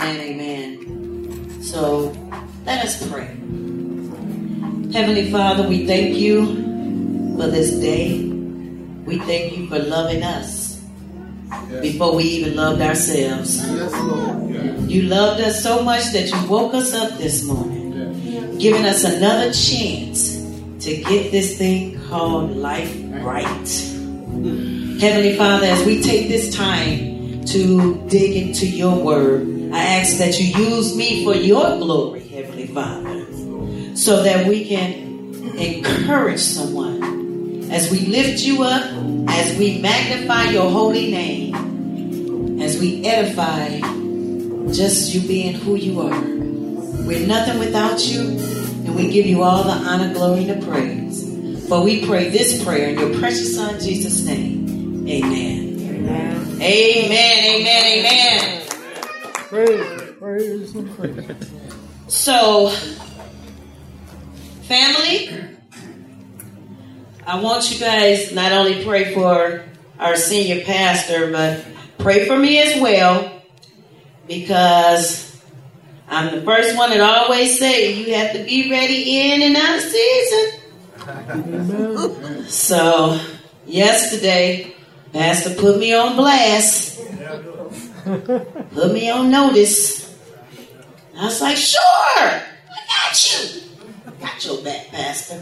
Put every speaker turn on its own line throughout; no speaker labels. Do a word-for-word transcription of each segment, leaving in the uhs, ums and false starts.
Amen, amen. So let us pray. Heavenly Father, we thank you for this day. We thank you for loving us yes. before we even loved ourselves. Yes, Lord. Yes. You loved us so much that you woke us up this morning, yes. giving us another chance to get this thing called life right. Heavenly Father, as we take this time to dig into your word, I ask that you use me for your glory, Heavenly Father, so that we can encourage someone as we lift you up, as we magnify your holy name, as we edify just you being who you are. We're nothing without you, and we give you all the honor, glory, and the praise. For we pray this prayer in your precious Son, Jesus' name. Amen. Amen. Amen. Amen. Amen.
Praise, praise, and praise.
So, family, I want you guys not only pray for our senior pastor, but pray for me as well, because I'm the first one that always say you have to be ready in and out of season. So, yesterday, Pastor put me on blast, put me on notice. I was like, sure, I got you. I got your back, Pastor.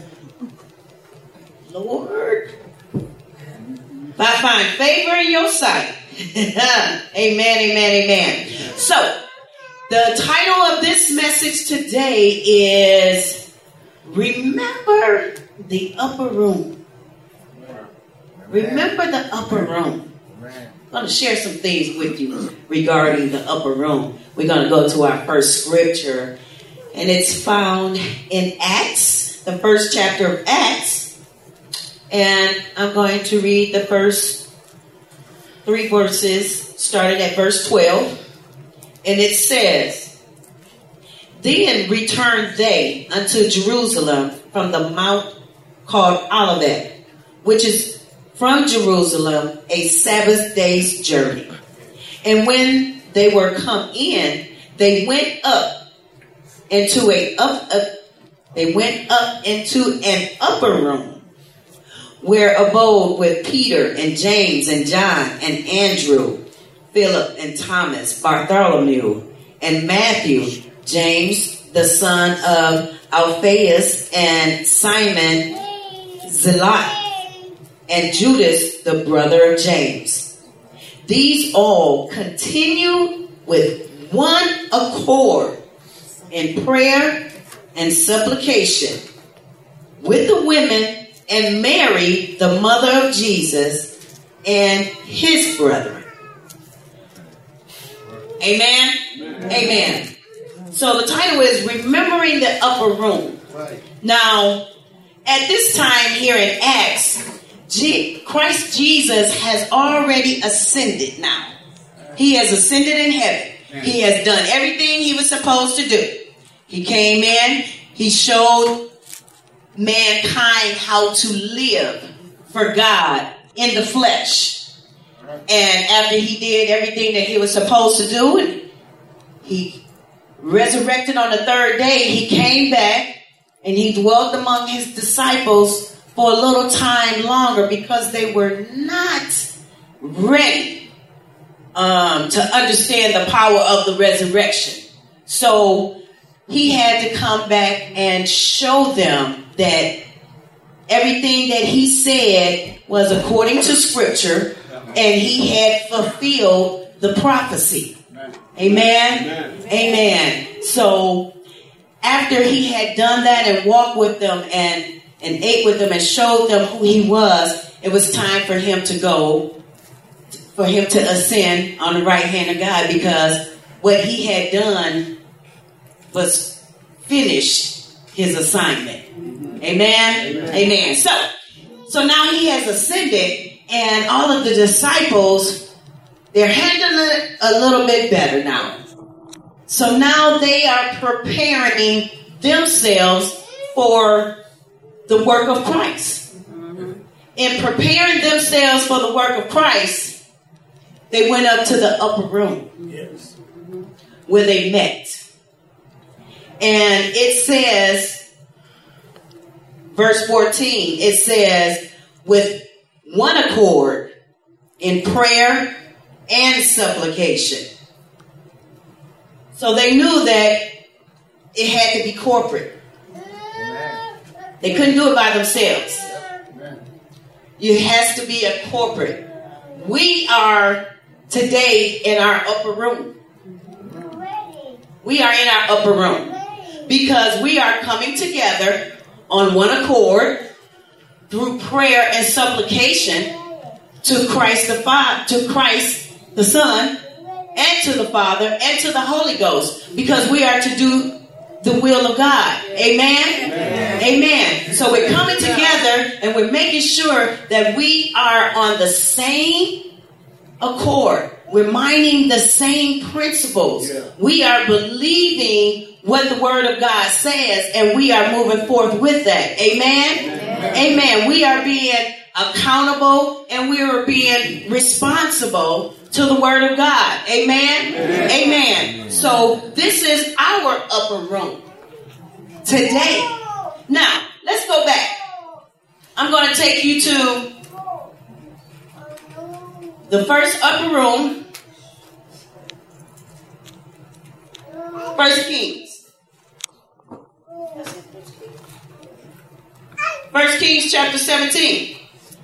Lord, if I find favor in your sight. Amen, amen, amen. So, the title of this message today is Remember the Upper Room. Remember the upper room. I'm going to share some things with you regarding the upper room. We're going to go to our first scripture, and it's found in Acts, the first chapter of Acts. And I'm going to read the first three verses, starting at verse twelve. And it says, Then returned they unto Jerusalem from the mount called Olivet, which is from Jerusalem a Sabbath day's journey. And when they were come in, they went up into a up, up they went up into an upper room, where abode with Peter and James and John and Andrew, Philip and Thomas, Bartholomew and Matthew, James the son of Alphaeus, and Simon Zealot, and Judas the brother of James. These all continued with one accord in prayer and supplication with the women and Mary, the mother of Jesus, and his brethren. Amen? Amen. Amen. So the title is Remembering the Upper Room. Right. Now, at this time here in Acts, G- Christ Jesus has already ascended now. He has ascended in heaven. He has done everything he was supposed to do. He came in, he showed mankind how to live for God in the flesh. And after he did everything that he was supposed to do, and he resurrected on the third day, he came back and he dwelt among his disciples for a little time longer because they were not ready um, to understand the power of the resurrection. So he had to come back and show them that everything that he said was according to scripture, and he had fulfilled the prophecy. Amen. Amen. Amen. So after he had done that and walked with them and, and ate with them and showed them who he was, it was time for him to go, for him to ascend on the right hand of God, because what he had done was finished his assignment. Amen? Amen. Amen. So, so now he has ascended, and all of the disciples, they're handling it a little bit better now. So now they are preparing themselves for the work of Christ. Mm-hmm. In preparing themselves for the work of Christ, they went up to the upper room. Yes. where they met. And it says, verse fourteen, it says, with one accord in prayer and supplication. So they knew that it had to be corporate. Amen. They couldn't do it by themselves. Amen. It has to be a corporate. We are today in our upper room. We are in our upper room because we are coming together on one accord through prayer and supplication to Christ the Father, to Christ the Son, and to the Father, and to the Holy Ghost, because we are to do the will of God. Amen? Amen. Amen. So we're coming together and we're making sure that we are on the same accord. We're minding the same principles. Yeah. We are believing what the Word of God says, and we are moving forth with that. Amen? Amen. Amen. We are being accountable and we are being responsible to the Word of God. Amen? Amen. Amen. So this is our upper room today. Now, let's go back. I'm going to take you to the first upper room, First Kings. First Kings chapter seventeen.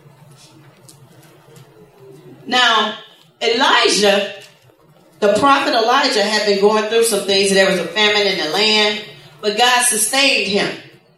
Now, Elijah, the prophet Elijah, had been going through some things. There was a famine in the land, but God sustained him.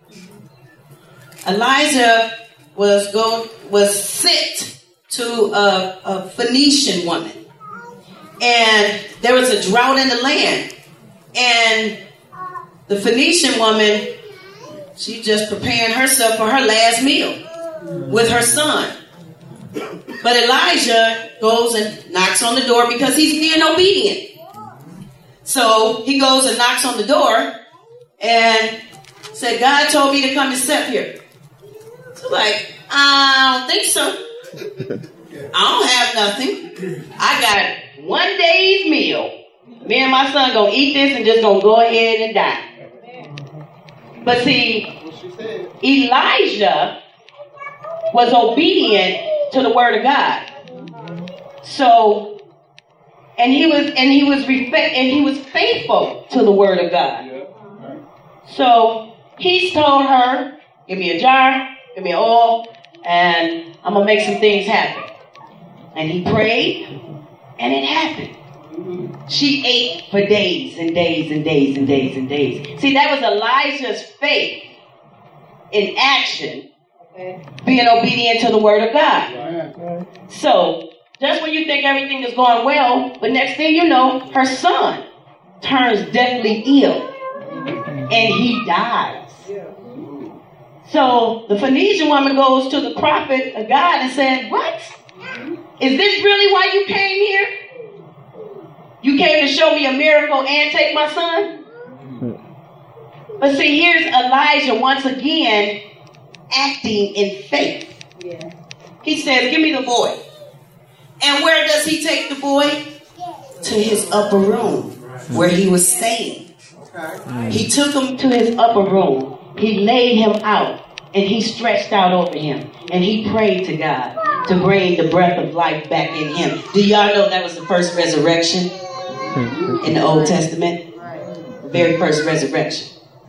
Elijah was going was sent to a, a Phoenician woman, and there was a drought in the land, and the Phoenician woman, she just preparing herself for her last meal with her son. But Elijah goes and knocks on the door because he's being obedient. So he goes and knocks on the door and said, God told me to come and sit here. So like, I don't think so. I don't have nothing. I got one day's meal. Me and my son gonna eat this and just gonna go ahead and die. But see, Elijah was obedient to the Word of God. So, and he was and he was respect and he was faithful to the Word of God. So he told her, "Give me a jar, give me oil, and I'm gonna make some things happen." And he prayed, and it happened. She ate for days and days and days and days and days. See, that was Elijah's faith in action, being obedient to the Word of God. So, just when you think everything is going well, but next thing you know, her son turns deathly ill, and he dies. So, the Phoenician woman goes to the prophet of God and said, "What? Is this really why you came here? You came to show me a miracle and take my son?" But see, here's Elijah once again acting in faith. He says, "Give me the boy." And where does he take the boy? To his upper room where he was staying. He took him to his upper room. He laid him out and he stretched out over him. And he prayed to God to bring the breath of life back in him. Do y'all know that was the first resurrection in the Old Testament? The very first resurrection.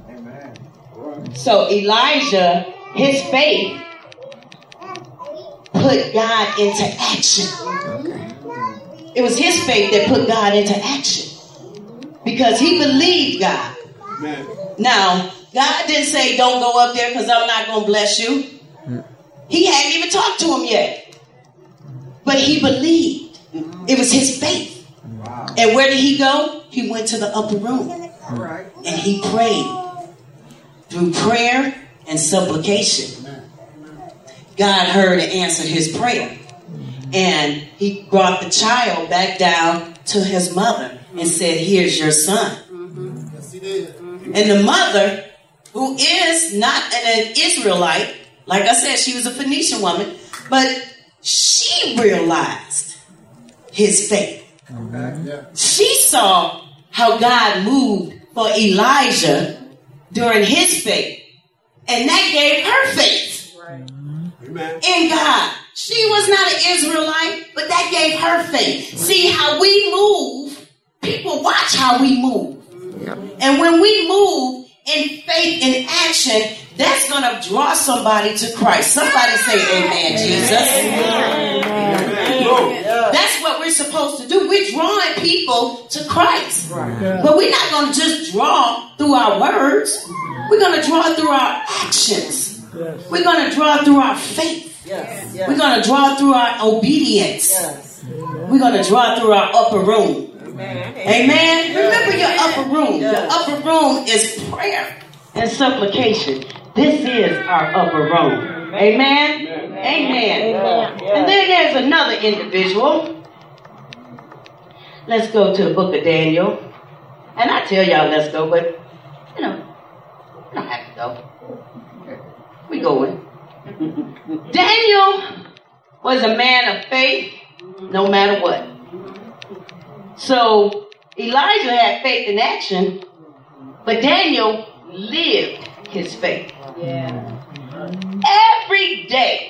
So Elijah, his faith put God into action. It was his faith that put God into action. Because he believed God. Now, God didn't say, "Don't go up there because I'm not going to bless you." He hadn't even talked to him yet. But he believed. It was his faith. And where did he go? He went to the upper room. And he prayed. Through prayer and supplication, God heard and answered his prayer. And he brought the child back down to his mother and said, "Here's your son." And the mother, who is not an Israelite, like I said, she was a Phoenician woman, but she realized his faith. She saw how God moved for Elijah during his faith. And that gave her faith right. in God. She was not an Israelite, but that gave her faith. See, how we move, people watch how we move. Yep. And when we move in faith and action, that's going to draw somebody to Christ. Somebody say amen, Jesus. Amen. Amen. That's what we're supposed to do. We're drawing people to Christ. Right. But we're not going to just draw through our words. We're going to draw through our actions. Yes. We're going to draw through our faith. Yes. Yes. We're going to draw through our obedience. Yes. We're going to draw through our upper room. Amen. Amen. Remember your upper room. Your upper room is prayer and supplication. This is our upper room. Amen. Amen. Amen. And then there's another individual. Let's go to the book of Daniel. And I tell y'all let's go, but you know, we don't have to go. We going. Daniel was a man of faith no matter what. So Elijah had faith in action, but Daniel lived his faith. Yeah. Every day,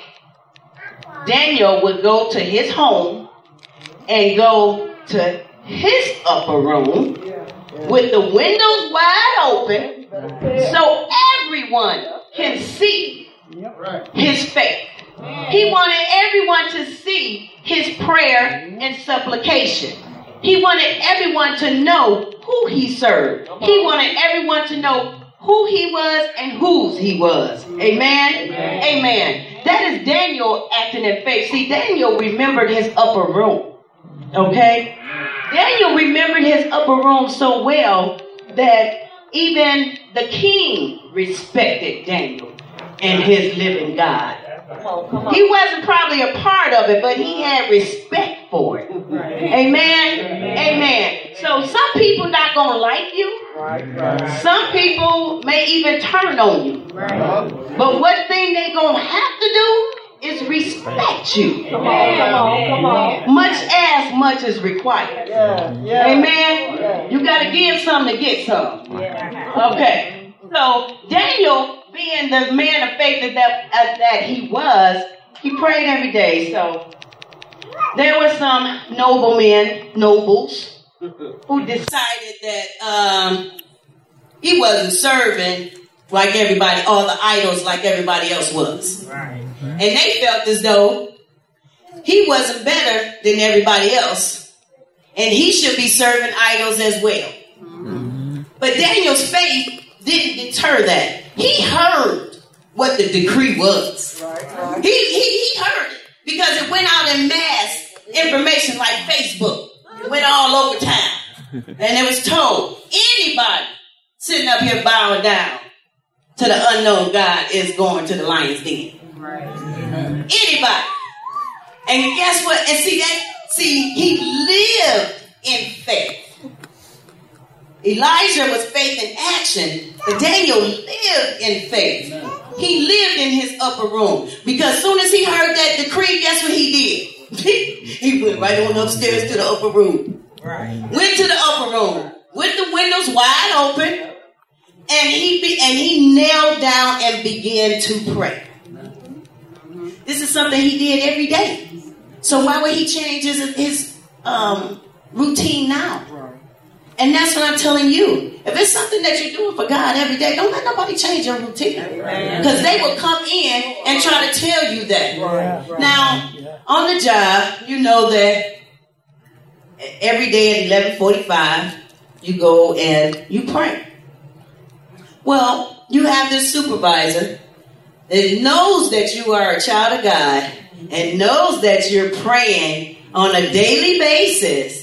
Daniel would go to his home and go to his upper room with the windows wide open so everyone can see his faith. He wanted everyone to see his prayer and supplication. He wanted everyone to know who he served. He wanted everyone to know who he was and whose he was. Amen? Amen. Amen. That is Daniel acting in faith. See, Daniel remembered his upper room. Okay? Daniel remembered his upper room so well that even the king respected Daniel and his living God. Come on, come on. He wasn't probably a part of it, but he had respect for it. Right. Amen? Amen. Amen. So some people not going to like you. Right, right. Some people may even turn on you. Right. But one thing they're going to have to do is respect you. Come on, come on, come on. Much as much is required. Yeah, yeah. Amen? Yeah. You got to give some to get some. Yeah. Okay. So Daniel, being the man of faith that, uh, that he was, he prayed every day. So there were some noblemen, nobles, who decided that um, he wasn't serving like everybody, all the idols like everybody else was. Right. And they felt as though he wasn't better than everybody else, and he should be serving idols as well. Mm-hmm. But Daniel's faith didn't deter that. He heard what the decree was. Right, right. He, he, he heard it because it went out in mass information like Facebook. It went all over town. And it was told, anybody sitting up here bowing down to the unknown God is going to the lion's den. Right. Anybody. And guess what? And see that, see, he lived in faith. Elijah was faith in action, but Daniel lived in faith. He lived in his upper room because as soon as he heard that decree, guess what he did? He went right on upstairs to the upper room. Right. Went to the upper room with the windows wide open, and he be, and he knelt down and began to pray. This is something he did every day. So why would he change his, his um, routine now? And that's what I'm telling you. If it's something that you're doing for God every day, don't let nobody change your routine. Because they will come in and try to tell you that. Right, right, now, yeah. On the job, you know that every day at eleven forty-five, you go and you pray. Well, you have this supervisor that knows that you are a child of God and knows that you're praying on a daily basis.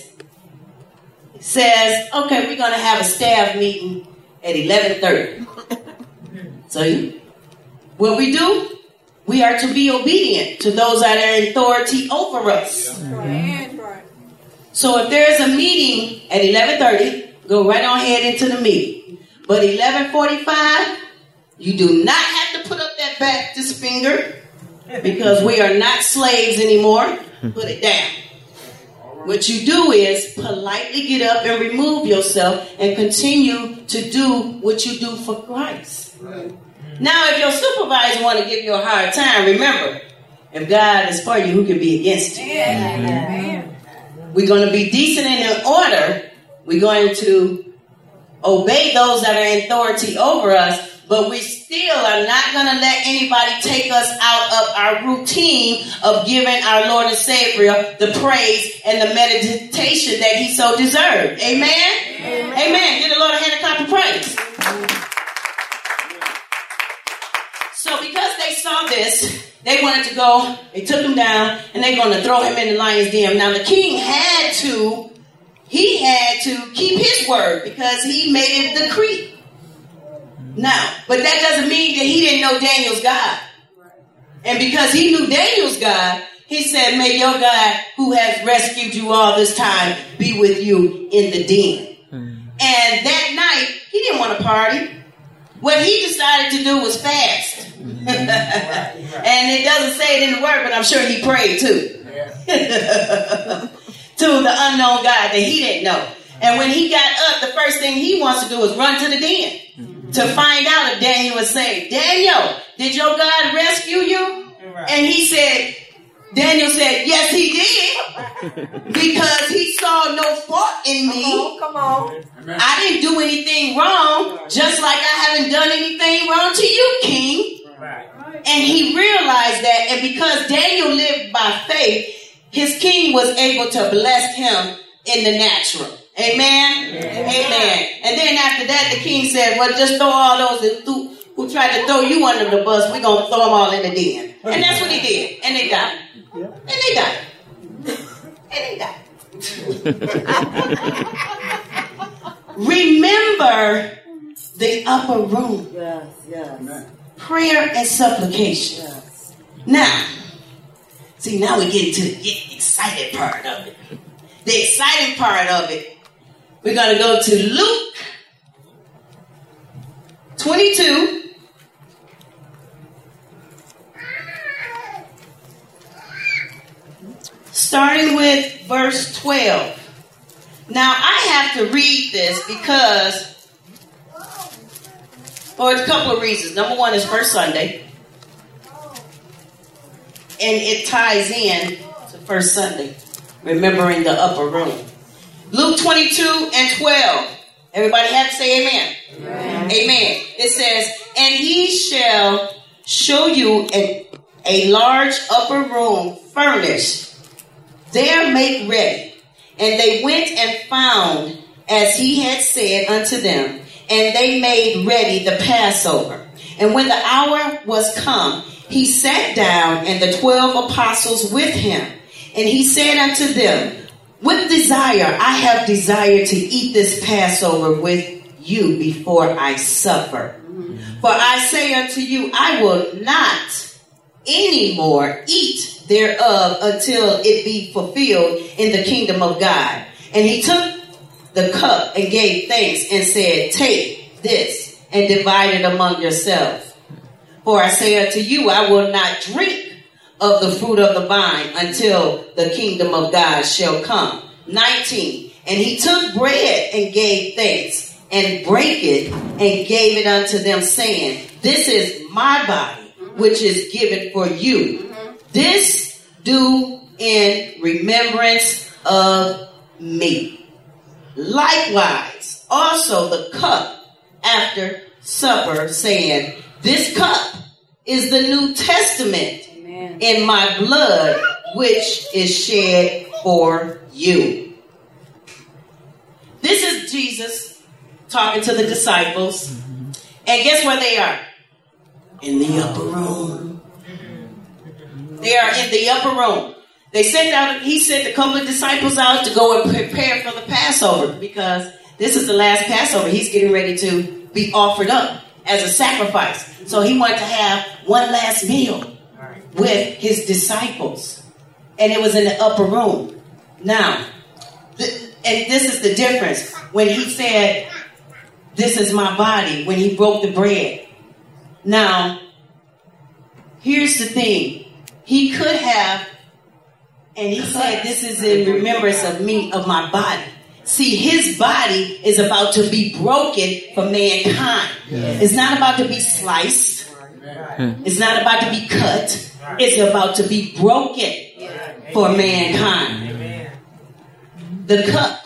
Says, okay, we're going to have a staff meeting at eleven thirty. So what we do, we are to be obedient to those that are in authority over us. Mm-hmm. So if there's a meeting at eleven thirty, go right on ahead into the meeting. But eleven forty-five, you do not have to put up that Baptist finger because we are not slaves anymore. Put it down. What you do is politely get up and remove yourself and continue to do what you do for Christ. Now, if your supervisor want to give you a hard time, remember, if God is for you, who can be against you? Yeah. We're going to be decent and in order. We're going to obey those that are in authority over us. But we still are not going to let anybody take us out of our routine of giving our Lord and Savior the praise and the meditation that he so deserved. Amen? Amen. Amen. Give the Lord a hand of clap of praise. So because they saw this, they wanted to go, they took him down, and they're going to throw him in the lion's den. Now the king had to, he had to keep his word because he made a decree. Now, but that doesn't mean that he didn't know Daniel's God. And because he knew Daniel's God, he said, may your God who has rescued you all this time be with you in the den. Mm. And that night, he didn't want to party. What he decided to do was fast. Mm. And it doesn't say it in the word, but I'm sure he prayed too. Yeah. To the unknown God that he didn't know. And when he got up, the first thing he wants to do is run to the den. To find out if Daniel was saved. Daniel, did your God rescue you? Right. And he said, Daniel said, yes, he did. Because he saw no fault in me. Come on, come on. I didn't do anything wrong, just like I haven't done anything wrong to you, King. Right. And he realized that, and because Daniel lived by faith, his king was able to bless him in the natural. Amen? Amen. Amen. And then after that, the king said, well, just throw all those who, who tried to throw you under the bus. We're going to throw them all in the den. And that's what he did. And they died. And they died. And they died. Remember the upper room. Yes, yes. Prayer and supplication. Yes. Now, see, now we get into the get excited part of it. The exciting part of it. We're going to go to Luke twenty-two. Starting with verse twelve. Now, I have to read this because, for a couple of reasons. Number one is First Sunday. And it ties in to First Sunday. Remembering the upper room. Luke twenty-two and twelve. Everybody have to say amen. Amen. Amen. It says, and he shall show you an, a large upper room furnished. There make ready. And they went and found as he had said unto them. And they made ready the Passover. And when the hour was come, he sat down and the twelve apostles with him. And he said unto them, with desire, I have desired to eat this Passover with you before I suffer. For I say unto you, I will not any more eat thereof until it be fulfilled in the kingdom of God. And he took the cup and gave thanks and said, take this and divide it among yourselves. For I say unto you, I will not drink of the fruit of the vine until the kingdom of God shall come. nineteen. And he took bread and gave thanks and brake it and gave it unto them, saying, this is my body, which is given for you. This do in remembrance of me. Likewise, also the cup after supper, saying, this cup is the New Testament in my blood, which is shed for you. This is Jesus talking to the disciples. And guess where they are? In the upper room. They are in the upper room. They sent out, he sent a couple of disciples out to go and prepare for the Passover, because this is the last Passover. He's getting ready to be offered up as a sacrifice. So he wanted to have one last meal with his disciples. And it was in the upper room. Now, th- and this is the difference. When he said, this is my body, when he broke the bread. Now, here's the thing. He could have And he said, this is in remembrance of me, of my body. See, his body is about to be broken for mankind. It's not about to be sliced. It's not about to be cut. It's about to be broken for mankind. The cup.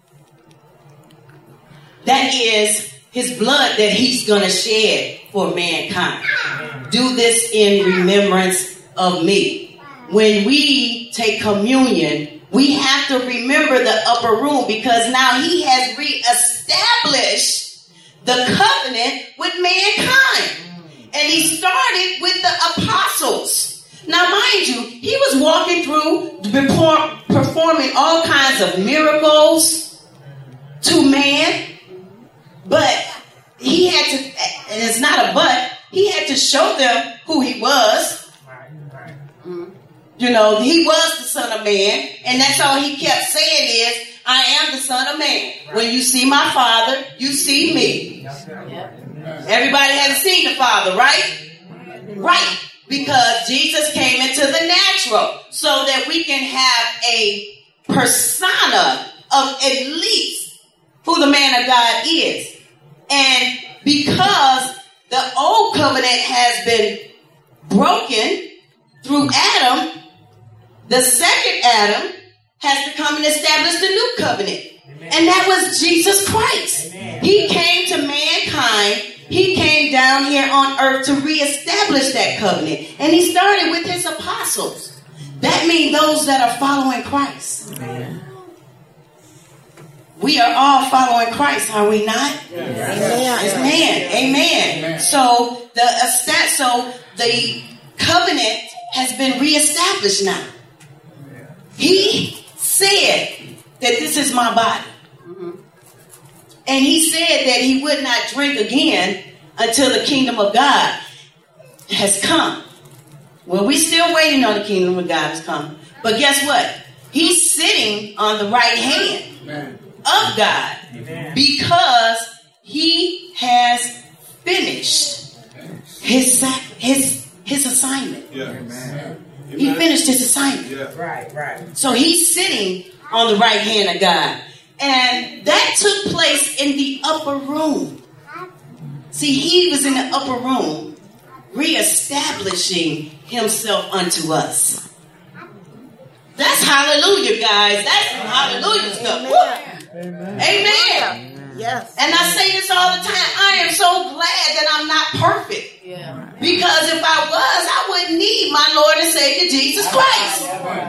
That is his blood that he's going to shed for mankind. Do this in remembrance of me. When we take communion, we have to remember the upper room, because now he has reestablished the covenant with mankind. And he started with the apostles. Now, mind you, he was walking through, performing all kinds of miracles to man. But he had to, and it's not a but, he had to show them who he was. You know, he was the Son of Man, and that's all he kept saying is, I am the Son of Man. When you see my Father, you see me. Everybody has seen the Father, right? Right. Because Jesus came into the natural so that we can have a persona of at least who the man of God is. And because the old covenant has been broken through Adam, the second Adam has to come and establish the new covenant. Amen. And that was Jesus Christ. Amen. He came to mankind. He came down here on earth to reestablish that covenant. And he started with his apostles. That means those that are following Christ. Amen. We are all following Christ, are we not? Yes. Amen. Amen. Amen. So the so the covenant has been reestablished now. He said that this is my body. Mm-hmm. And he said that he would not drink again until the kingdom of God has come. Well, we're still waiting on the kingdom of God has come. But guess what? He's sitting on the right hand Amen. Of God. Amen. Because he has finished his, his, his assignment. Yeah. Amen. He finished his assignment. Yeah. Right, right. So he's sitting on the right hand of God. And that took place in the upper room. See, he was in the upper room reestablishing himself unto us. That's hallelujah, guys. That's some hallelujah stuff. Amen. Amen. Yes. And I say this all the time. I am so glad that I'm not perfect. Yeah. Because if I was, I wouldn't need my Lord and Savior Jesus Christ.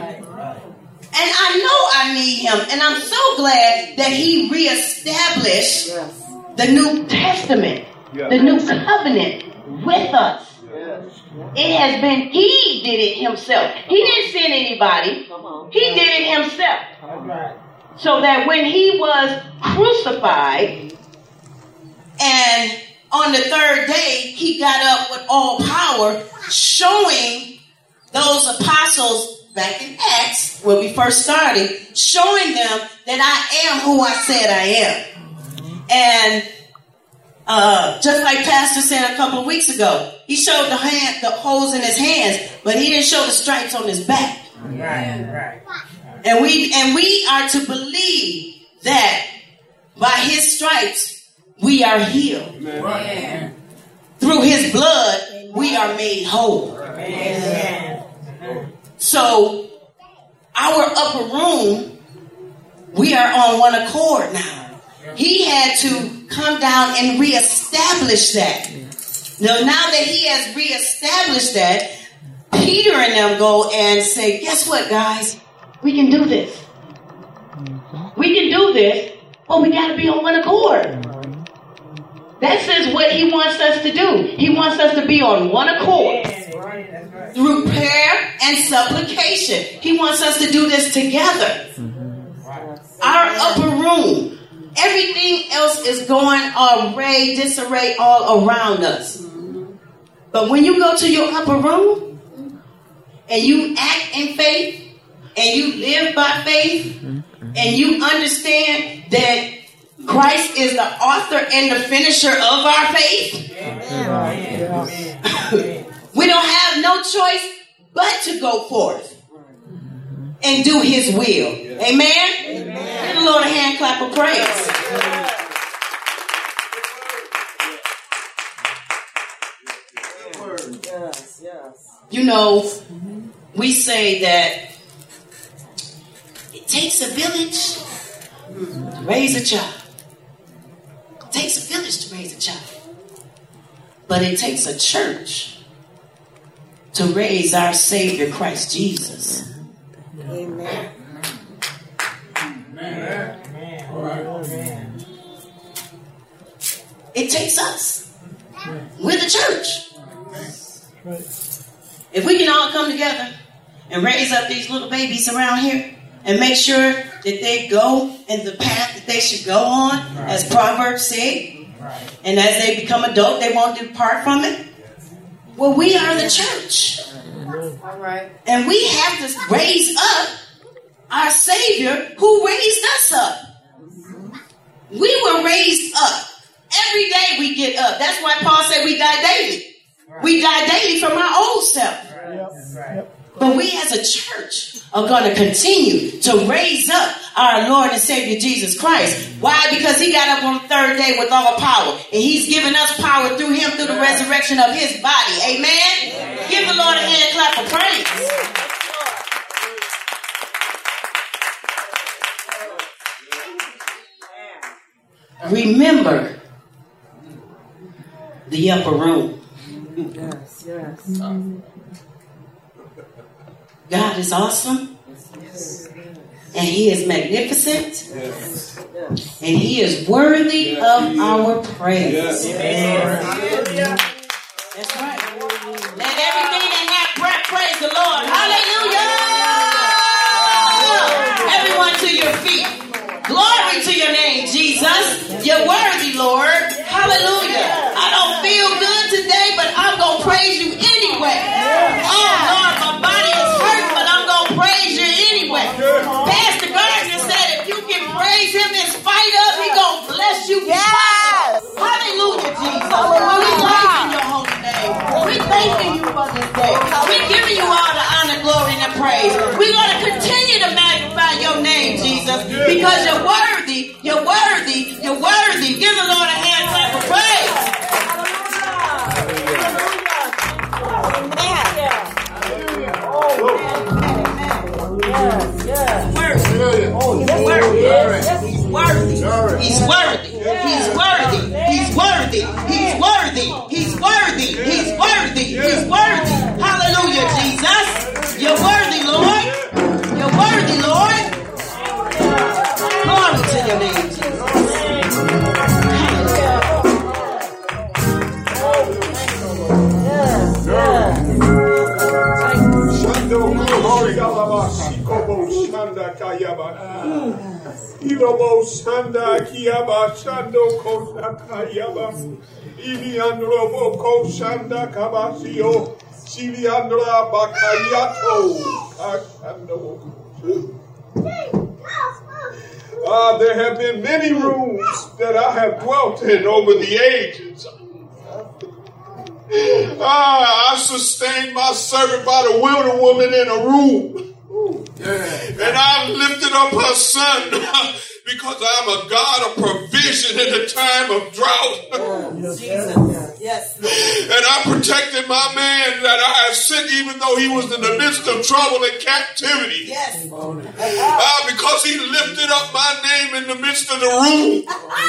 And I know I need him. And I'm so glad that he reestablished yes. the New Testament, yes. the New Covenant with us. Yes. It has been, he did it himself. He didn't send anybody. He did it himself. So that when he was crucified and on the third day, he got up with all power, showing those apostles back in Acts, where we first started, showing them that I am who I said I am. And uh, just like Pastor said a couple of weeks ago, he showed the hand, the holes in his hands, but he didn't show the stripes on his back. Right, right. And we and we are to believe that by his stripes we are healed. Right. Through his blood we are made whole. Amen. So our upper room, we are on one accord now. He had to come down and reestablish that. Now, now that he has reestablished that, Peter and them go and say, guess what, guys? We can do this. We can do this, but we got to be on one accord. That says what he wants us to do. He wants us to be on one accord. Through prayer and supplication. He wants us to do this together. Our upper room. Everything else is going array, disarray all around us. But when you go to your upper room and you act in faith and you live by faith and you understand that Christ is the author and the finisher of our faith, we don't have no choice but to go forth. and do his will. Yes. Amen? Amen. Give the Lord a hand clap of praise.
Yes, yes.
You know, we say that it takes a village to raise a child. It takes a village to raise a child. But it takes a church to raise our Savior, Christ Jesus.
Amen.
Amen. Amen.
It takes us. We're the church. If we can all come together and raise up these little babies around here and make sure that they go in the path that they should go on, as Proverbs say, and as they become adult, they won't depart from it. Well, we are the church.
All right.
And we have to raise up our Savior who raised us up. We were raised up. Every day we get up. That's why Paul said we die daily. We die daily from our old self. But we as a church are going to continue to raise up our Lord and Savior Jesus Christ. Why? Because he got up on the third day with all power. And he's given us power through him through the resurrection of his body. Amen? Amen. Give the Lord a hand clap of praise. Remember the upper room.
Yes, yes.
God is awesome.
Yes.
And he is magnificent.
Yes.
And he is worthy of our praise.
Yes.
Yes. That's right. Let everything that hath breath praise the Lord. Hallelujah. Everyone to your feet. Glory to your name, Jesus. You're worthy, Lord. Hallelujah. I don't feel good today, but I'm going to praise you anyway. Oh, Lord, my body is hurt, but I'm going to praise you anyway. Pastor Gardner said if you can praise him in spite of, he's going to bless you. Yes. Hallelujah, Jesus. We praise your holy name. We thanking you for this day. We're giving you all the honor, glory, and the praise. We're going to continue to magnify your name, Jesus, because you're worthy, you're worthy, you're worthy. Give the Lord a hand clap of praise. He's worthy. He's worthy. He's worthy. He's worthy. He's worthy. He's worthy. He's worthy. He's worthy. Hallelujah, Jesus. You're worthy, Lord. You're worthy, Lord. Glory to your name, Jesus.
Irobo Sanda Kiaba Shando Kosa Kayaba Iliandrobo Koshanda Kabasio Siliandra Bakayato Ashando. Ah, there have been many rooms that I have dwelt in over the ages. Ah, I sustained my servant by the wilder woman in a room. And I lifted up her son because I'm a God of provision in a time of drought.
Yes. Yes.
And I protected my man that I have sent even though he was in the midst of trouble and captivity.
Yes.
Uh, because he lifted up my name in the midst of the room.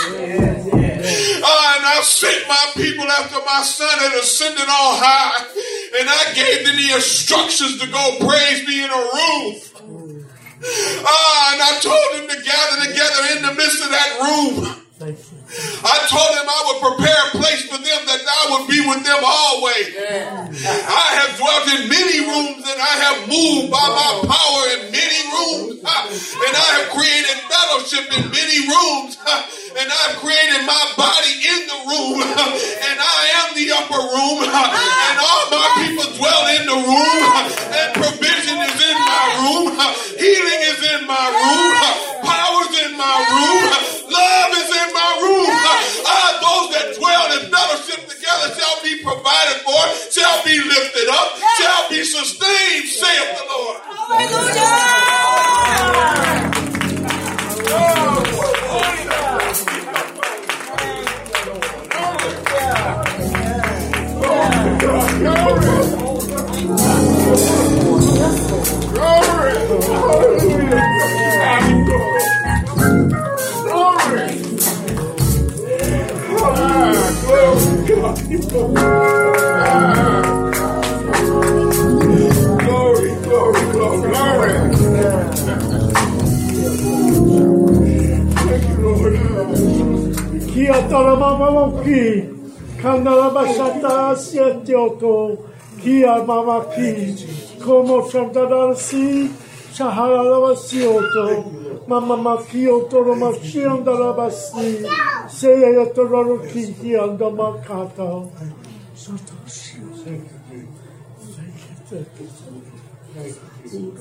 Uh, and I sent my people after my son had ascended all high. And I gave them the instructions to go praise me in a room. Ah, and I told them to gather together in the midst of that room. I told them I would prepare a place for them that I would be with them always. I have dwelt in many rooms and I have moved by my power in many rooms. And I have created fellowship in many rooms. And I've created my body in the room. And I am the upper room. And all my people dwell in the room. And provision is in my room. Healing is in my room. Power's in my room. Love is in my room. Ah, those that dwell in fellowship together shall be provided for, shall be lifted up, shall be sustained, saith the Lord.
Hallelujah.
Toramamaki, Kandarabashata Sietioto, Kia Mamaki, Como Santarasi, Saharavasioto, Mama Makio Toromachion Darabasi, Seya Tororoki and the Makato. Thank you. Thank you. Thank you.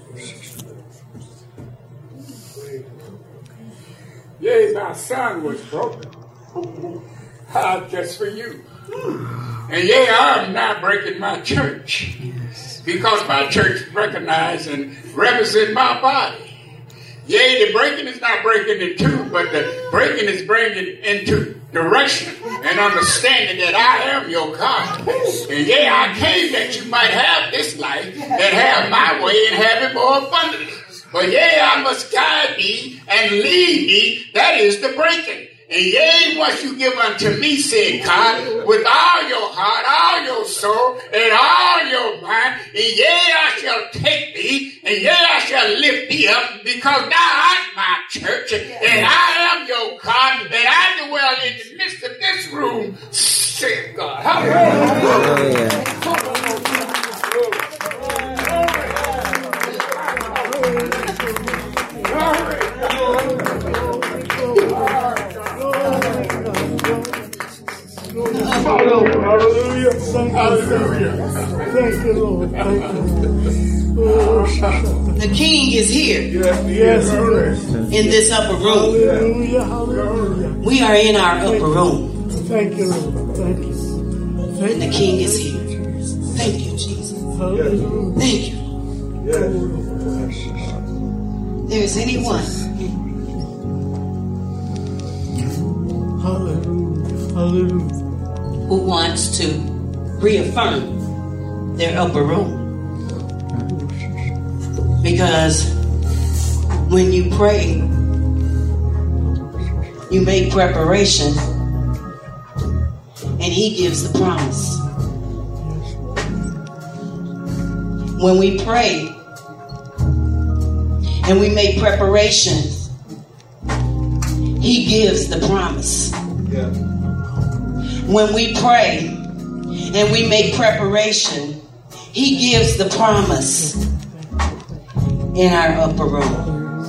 Yea, my son was broken. Ah, just for you. And yea, I'm not breaking my church. Because my church recognize and represent my body. Yea, the breaking is not breaking in two, but the breaking is bringing into direction and understanding that I am your God. And yea, I came that you might have this life and have my way and have it more abundantly. But yea, I must guide thee and lead thee. That is the breaking. And yea, what you give unto me, said God, with all your heart, all your soul, and all your mind, and yea, I shall take thee, and yea, I shall lift thee up, because thou art my church, and I am your God, and I dwell in the midst of this room, said God. Hallelujah.
Hallelujah. Hallelujah. Thank you, Lord. Thank you. Oh,
the King is here.
Yes, yes,
in this upper room.
Hallelujah. Hallelujah.
We are in our upper room.
Thank you, Lord. Thank you. Thank
and the King is here. Thank you, Jesus.
Hallelujah.
Thank you.
Yes.
There's anyone.
Hallelujah. Hallelujah.
Who wants to reaffirm their upper room. Because when you pray, you make preparation, and He gives the promise. When we pray and we make preparation, He gives the promise.
Yeah.
When we pray and we make preparation, He gives the promise in our upper room.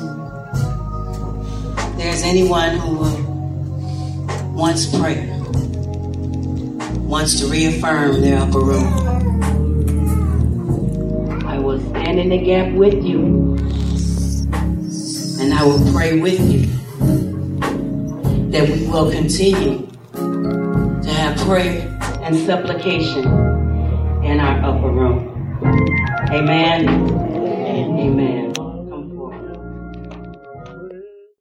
There's anyone who wants prayer, wants to reaffirm their upper room. I will stand in the gap with you, and I will pray with you that we will continue to have prayer and supplication in our upper room. Amen and amen.